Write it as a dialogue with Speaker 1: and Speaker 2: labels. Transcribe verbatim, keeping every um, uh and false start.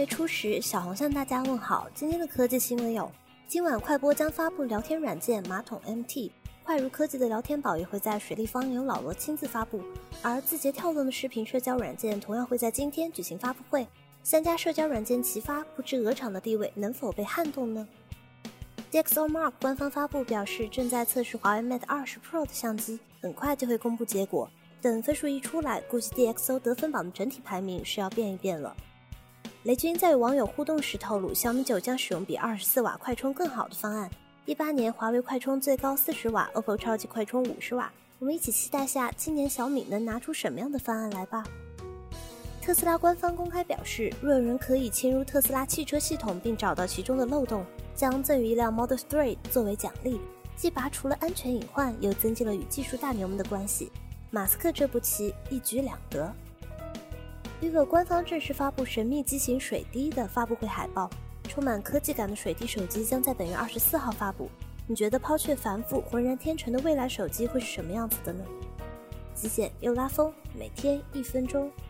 Speaker 1: 初时，小红向大家问好。今天的科技新闻有：今晚快播将发布聊天软件马桶 M T， 快如科技的聊天宝也会在水立方由老罗亲自发布，而字节跳动的视频社交软件同样会在今天举行发布会。三家社交软件齐发，不知鹅厂的地位能否被撼动呢？ D X O Mark 官方发布表示，正在测试华为 Mate 二十 Pro 的相机，很快就会公布结果。等分数一出来，估计 D X O 得分榜的整体排名是要变一变了。雷军在与网友互动时透露，小米九将使用比二十四瓦快充更好的方案。一八年华为快充最高四十瓦 ，O P P O 超级快充五十瓦。我们一起期待下今年小米能拿出什么样的方案来吧。特斯拉官方公开表示，若有人可以侵入特斯拉汽车系统并找到其中的漏洞，将赠予一辆 Model 三作为奖励，既拔除了安全隐患，又增进了与技术大牛们的关系。马斯克这步棋一举两得。vivo 官方正式发布神秘机型水滴的发布会海报，充满科技感的水滴手机将在本月二十四号发布。你觉得抛却繁复、浑然天成的未来手机会是什么样子的呢？极简又拉风，每天一分钟。